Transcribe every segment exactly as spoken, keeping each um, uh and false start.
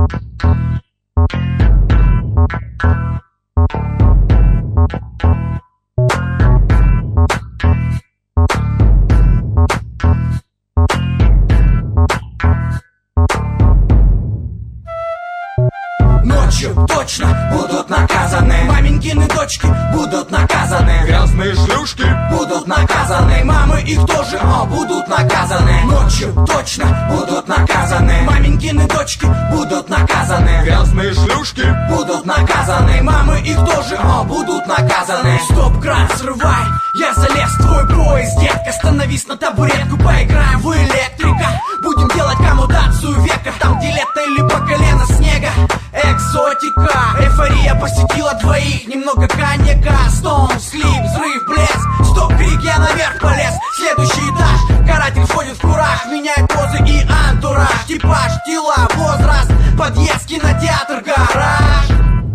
Ночью точно будут наказаны. Маменькины дочки будут наказаны. Грязные шлюшки будут наказаны. Мамы их тоже, о, будут наказаны. Ночью точно будут наказаны. Маменькины дочки будут наказаны. Грязные шлюшки будут наказаны. Мамы их тоже, о, будут наказаны. Стоп-кран, срывай, я залез в твой поезд. Детка, становись на табуретку, поиграем в электрика. Будем делать коммутацию века. Там, где лето или по колено снега. Экзотика, эйфория посетила двоих. Немного коньяка, стоун, слип, взрыв, блеск. Стоп, крик, я наверх полез. Следующий этаж, каратель входит в кураж. Меняет позы и антураж. Типаж, тела, возраст. Подъезд, кинотеатр, гараж.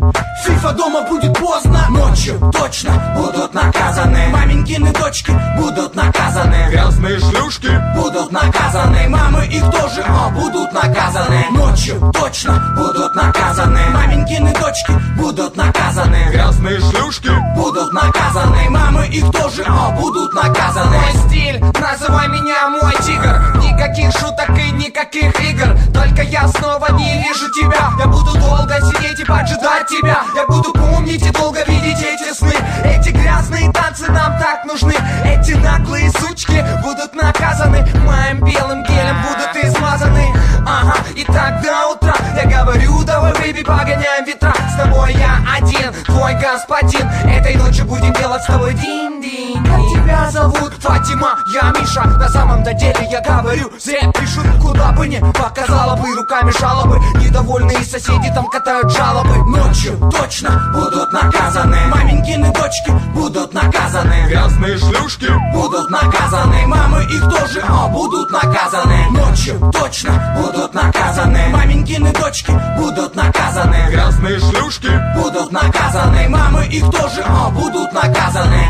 Фифа дома будет поздно. Ночью точно будут наказаны. Маменькины дочки будут наказаны. Грязные шлюшки будут наказаны. Мамы их тоже, о, будут наказаны. Ночью точно будут наказаны. Маменькины дочки будут наказаны. Грязные шлюшки будут наказаны. Мамы их тоже, о, будут наказаны. Мой стиль, называй меня мой тигр. Никаких шуток и никаких игр. Только я снова не вижу тебя. Я буду долго сидеть и поджидать тебя. Я буду помнить и долго видеть эти сны. Эти грязные танцы нам так нужны. Эти наглые сучки будут наказаны. Моим белым гелем будут измазаны. Ага, и так до утра я говорю, давай, бэйби, погоняем ветра. С тобой я один, твой господин. Этой ночью будем делать с тобой динь-динь. Как тебя зовут? Фатима, я Миша. На самом-то деле я говорю, зря пишут. Куда бы не показала бы руками жалобы. Недовольные соседи там катают жалобы. Ночью точно будут наказаны. Маменькины дочки будут наказаны. Грязные шлюшки будут наказаны. Мамы их тоже, о, будут наказаны. Ночью точно будут наказаны. Маменькины дочки будут наказаны. Грязные шлюшки будут наказаны. Мамы их тоже, о, будут наказаны.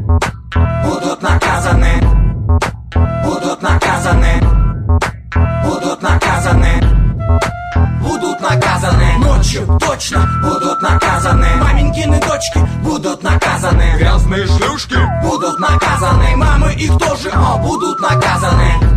Будут наказаны. Будут наказаны. Будут наказаны. Будут наказаны. Ночью точно будут наказаны. Маменькины дочки будут наказаны. Грязные шлюшки будут наказаны. Мамы их тоже, о, будут наказаны.